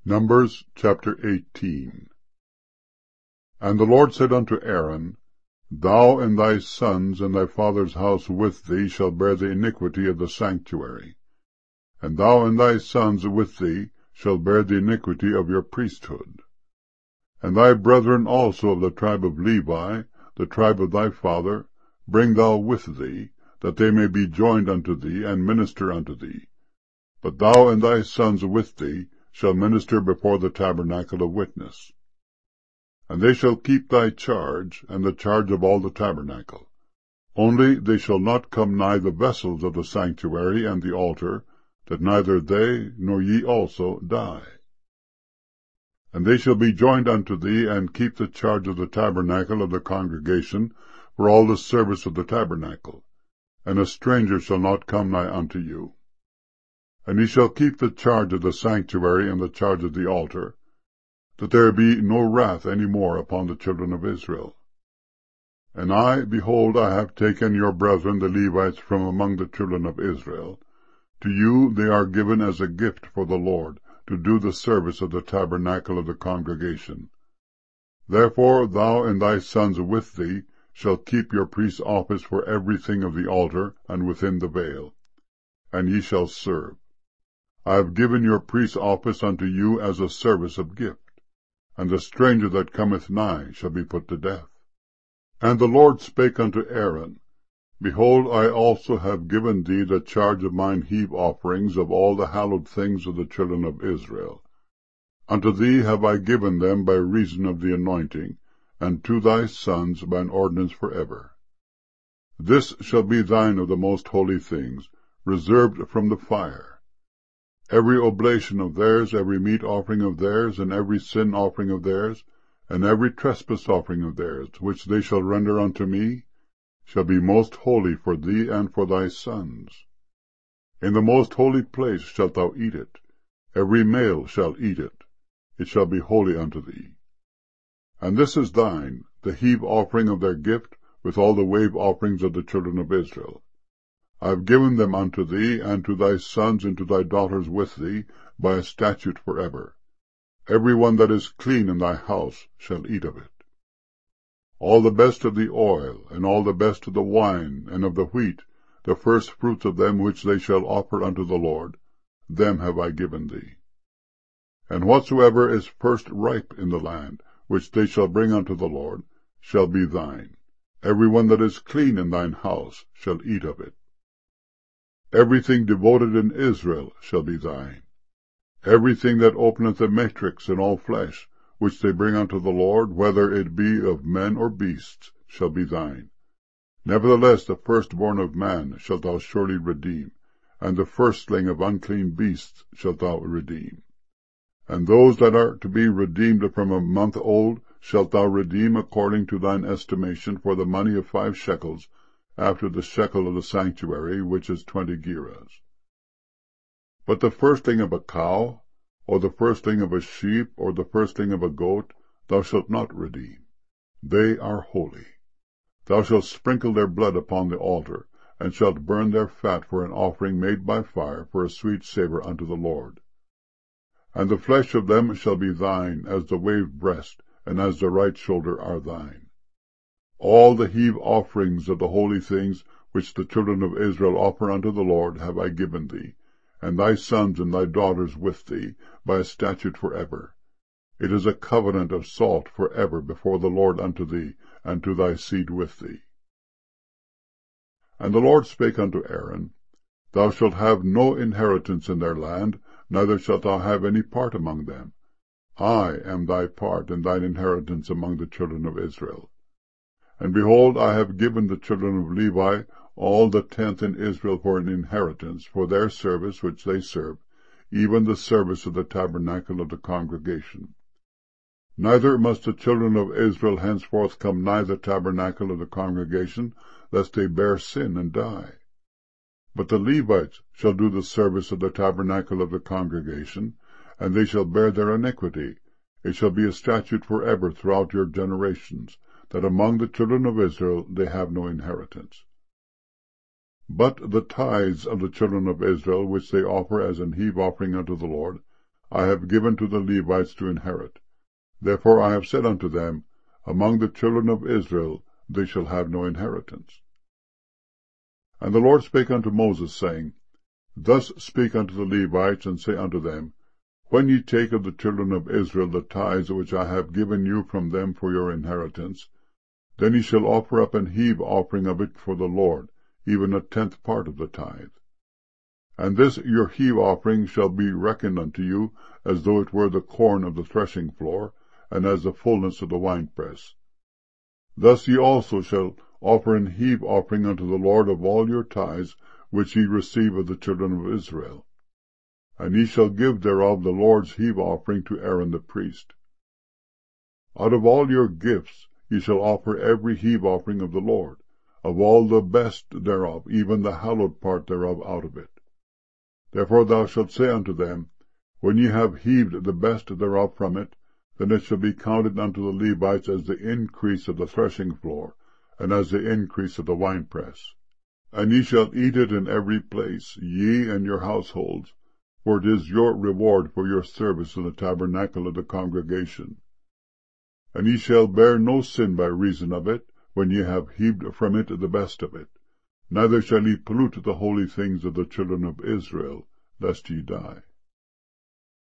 Numbers chapter 18. And the Lord said unto Aaron, Thou and thy sons and thy father's house with thee shall bear the iniquity of the sanctuary, and thou and thy sons with thee shall bear the iniquity of your priesthood. And thy brethren also of the tribe of Levi, the tribe of thy father, bring thou with thee, that they may be joined unto thee, and minister unto thee. But thou and thy sons with thee shall minister before the tabernacle of witness. And they shall keep thy charge, and the charge of all the tabernacle. Only they shall not come nigh the vessels of the sanctuary and the altar, that neither they nor ye also die. And they shall be joined unto thee, and keep the charge of the tabernacle of the congregation, for all the service of the tabernacle. And a stranger shall not come nigh unto you. And ye shall keep the charge of the sanctuary and the charge of the altar, that there be no wrath any more upon the children of Israel. And I, behold, I have taken your brethren the Levites from among the children of Israel. To you they are given as a gift for the Lord, to do the service of the tabernacle of the congregation. Therefore thou and thy sons with thee shall keep your priest's office for everything of the altar and within the veil, and ye shall serve. I have given your priest's office unto you as a service of gift, and the stranger that cometh nigh shall be put to death. And the Lord spake unto Aaron, Behold, I also have given thee the charge of mine heave offerings of all the hallowed things of the children of Israel. Unto thee have I given them by reason of the anointing, and to thy sons by an ordinance for ever. This shall be thine of the most holy things, reserved from the fire. Every oblation of theirs, every meat offering of theirs, and every sin offering of theirs, and every trespass offering of theirs, which they shall render unto me, shall be most holy for thee and for thy sons. In the most holy place shalt thou eat it. Every male shall eat it. It shall be holy unto thee. And this is thine, the heave offering of their gift, with all the wave offerings of the children of Israel. I have given them unto thee, and to thy sons and to thy daughters with thee, by a statute for ever. Every one that is clean in thy house shall eat of it. All the best of the oil, and all the best of the wine, and of the wheat, the first fruits of them which they shall offer unto the Lord, them have I given thee. And whatsoever is first ripe in the land, which they shall bring unto the Lord, shall be thine. Every one that is clean in thine house shall eat of it. Everything devoted in Israel shall be thine. Everything that openeth a matrix in all flesh, which they bring unto the Lord, whether it be of men or beasts, shall be thine. Nevertheless the firstborn of man shalt thou surely redeem, and the firstling of unclean beasts shalt thou redeem. And those that are to be redeemed from a month old shalt thou redeem according to thine estimation for the money of 5 shekels, after the shekel of the sanctuary, which is 20 gerahs. But the firstling of a cow, or the firstling of a sheep, or the firstling of a goat, thou shalt not redeem. They are holy. Thou shalt sprinkle their blood upon the altar, and shalt burn their fat for an offering made by fire, for a sweet savour unto the Lord. And the flesh of them shall be thine, as the waved breast, and as the right shoulder are thine. All the heave offerings of the holy things, which the children of Israel offer unto the Lord, have I given thee, and thy sons and thy daughters with thee, by a statute for ever. It is a covenant of salt for ever before the Lord unto thee, and to thy seed with thee. And the Lord spake unto Aaron, Thou shalt have no inheritance in their land, neither shalt thou have any part among them. I am thy part and thine inheritance among the children of Israel. And behold, I have given the children of Levi all the 10th in Israel for an inheritance, for their service which they serve, even the service of the tabernacle of the congregation. Neither must the children of Israel henceforth come nigh the tabernacle of the congregation, lest they bear sin and die. But the Levites shall do the service of the tabernacle of the congregation, and they shall bear their iniquity. It shall be a statute for ever throughout your generations, that among the children of Israel they have no inheritance. But the tithes of the children of Israel, which they offer as an heave offering unto the Lord, I have given to the Levites to inherit. Therefore I have said unto them, Among the children of Israel they shall have no inheritance. And the Lord spake unto Moses, saying, Thus speak unto the Levites, and say unto them, When ye take of the children of Israel the tithes which I have given you from them for your inheritance, then ye shall offer up an heave offering of it for the Lord, even a 10th part of the tithe. And this your heave offering shall be reckoned unto you, as though it were the corn of the threshing floor, and as the fullness of the winepress. Thus ye also shall offer an heave offering unto the Lord of all your tithes, which ye receive of the children of Israel. And ye shall give thereof the Lord's heave offering to Aaron the priest. Out of all your gifts ye shall offer every heave offering of the Lord, of all the best thereof, even the hallowed part thereof out of it. Therefore thou shalt say unto them, When ye have heaved the best thereof from it, then it shall be counted unto the Levites as the increase of the threshing floor, and as the increase of the winepress. And ye shall eat it in every place, ye and your households, for it is your reward for your service in the tabernacle of the congregation. And ye shall bear no sin by reason of it, when ye have heaved from it the best of it. Neither shall ye pollute the holy things of the children of Israel, lest ye die.